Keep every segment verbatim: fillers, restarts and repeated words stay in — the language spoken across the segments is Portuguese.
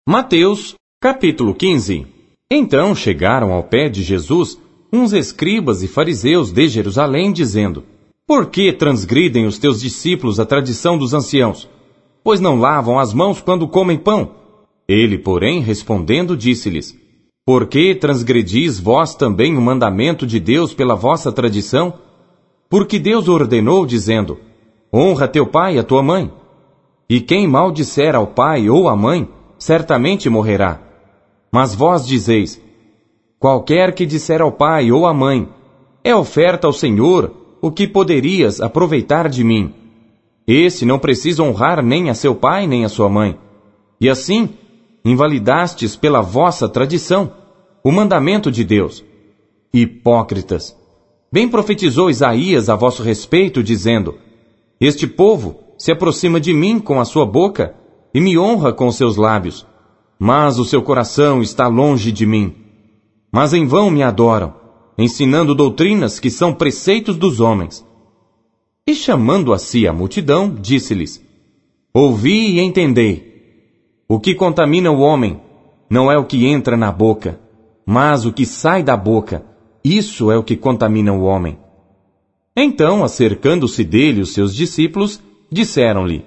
Mateus, capítulo quinze. Então chegaram ao pé de Jesus uns escribas e fariseus de Jerusalém, dizendo: Por que transgridem os teus discípulos a tradição dos anciãos? Pois não lavam as mãos quando comem pão. Ele, porém, respondendo, disse-lhes: Por que transgredis vós também o mandamento de Deus pela vossa tradição? Porque Deus ordenou, dizendo: Honra teu pai e a tua mãe. E quem maldisser ao pai ou à mãe, certamente morrerá. Mas vós dizeis: Qualquer que disser ao pai ou à mãe, é oferta ao Senhor o que poderias aproveitar de mim. Esse não precisa honrar nem a seu pai nem a sua mãe. E assim, invalidastes pela vossa tradição o mandamento de Deus. Hipócritas! Bem profetizou Isaías a vosso respeito, dizendo: Este povo se aproxima de mim com a sua boca e me honra com os seus lábios, mas o seu coração está longe de mim. Mas em vão me adoram, ensinando doutrinas que são preceitos dos homens. E chamando a si a multidão, disse-lhes: Ouvi e entendei. O que contamina o homem não é o que entra na boca, mas o que sai da boca, isso é o que contamina o homem. Então, acercando-se dele os seus discípulos, disseram-lhe: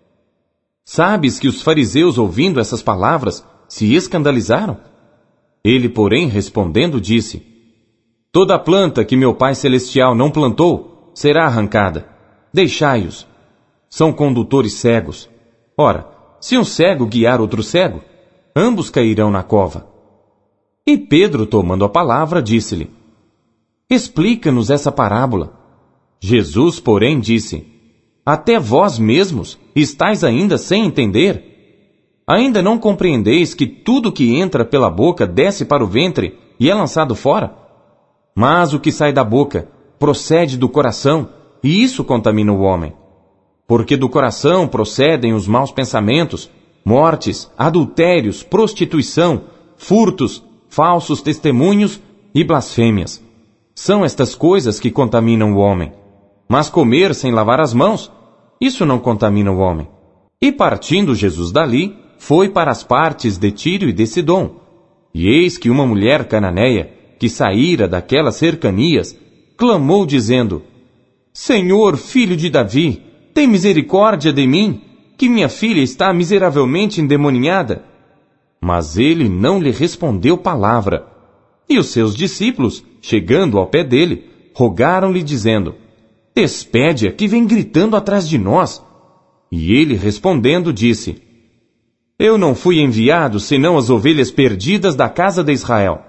Sabes que os fariseus, ouvindo essas palavras, se escandalizaram? Ele, porém, respondendo, disse: Toda planta que meu Pai Celestial não plantou será arrancada. Deixai-os. São condutores cegos. Ora, se um cego guiar outro cego, ambos cairão na cova. E Pedro, tomando a palavra, disse-lhe: Explica-nos essa parábola. Jesus, porém, disse: Até vós mesmos estáis ainda sem entender? Ainda não compreendeis que tudo que entra pela boca desce para o ventre e é lançado fora? Mas o que sai da boca procede do coração, e isso contamina o homem. Porque do coração procedem os maus pensamentos, mortes, adultérios, prostituição, furtos, falsos testemunhos e blasfêmias. São estas coisas que contaminam o homem. Mas comer sem lavar as mãos, isso não contamina o homem. E partindo Jesus dali, foi para as partes de Tiro e de Sidom. E eis que uma mulher cananeia, que saíra daquelas cercanias, clamou dizendo: Senhor, filho de Davi, tem misericórdia de mim, que minha filha está miseravelmente endemoniada. Mas ele não lhe respondeu palavra. E os seus discípulos, chegando ao pé dele, rogaram-lhe dizendo: Despede-a, que vem gritando atrás de nós. E ele, respondendo, disse: Eu não fui enviado senão as ovelhas perdidas da casa de Israel.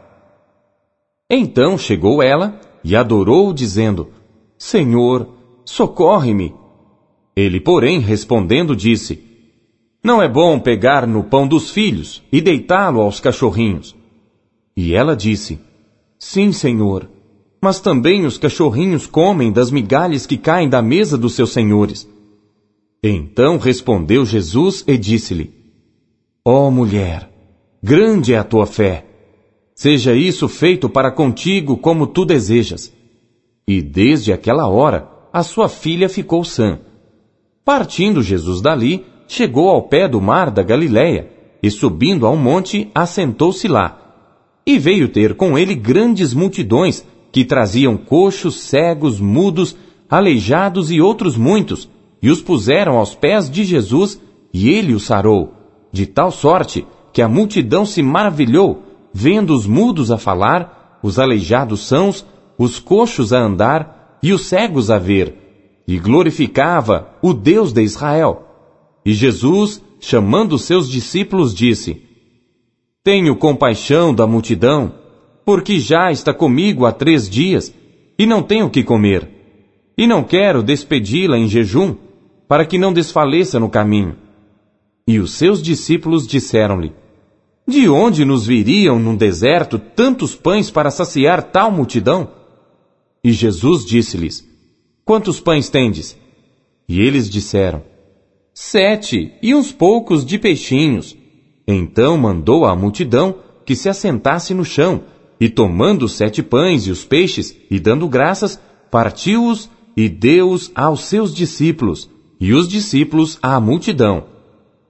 Então chegou ela e adorou, dizendo: Senhor, socorre-me. Ele, porém, respondendo, disse: Não é bom pegar no pão dos filhos e deitá-lo aos cachorrinhos. E ela disse: Sim, Senhor, mas também os cachorrinhos comem das migalhas que caem da mesa dos seus senhores. Então respondeu Jesus e disse-lhe: Ó mulher, grande é a tua fé. Seja isso feito para contigo como tu desejas. E desde aquela hora a sua filha ficou sã. Partindo Jesus dali, chegou ao pé do mar da Galileia, e subindo a um monte, assentou-se lá. E veio ter com ele grandes multidões, que traziam coxos, cegos, mudos, aleijados e outros muitos, e os puseram aos pés de Jesus, e ele os sarou, de tal sorte que a multidão se maravilhou, vendo os mudos a falar, os aleijados sãos, os coxos a andar, e os cegos a ver, e glorificava o Deus de Israel. E Jesus, chamando os seus discípulos, disse: Tenho compaixão da multidão, porque já está comigo há três dias, e não tenho o que comer. E não quero despedi-la em jejum, para que não desfaleça no caminho. E os seus discípulos disseram-lhe: De onde nos viriam num deserto tantos pães para saciar tal multidão? E Jesus disse-lhes: Quantos pães tendes? E eles disseram: Sete, e uns poucos de peixinhos. Então mandou à multidão que se assentasse no chão, e tomando os sete pães e os peixes, e dando graças, partiu-os e deu-os aos seus discípulos, e os discípulos à multidão.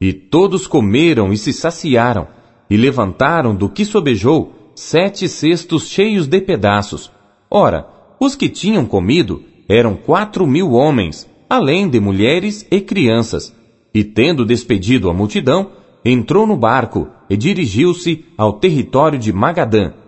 E todos comeram e se saciaram, e levantaram do que sobejou sete cestos cheios de pedaços. Ora, os que tinham comido eram quatro mil homens, além de mulheres e crianças. E tendo despedido a multidão, entrou no barco e dirigiu-se ao território de Magadã.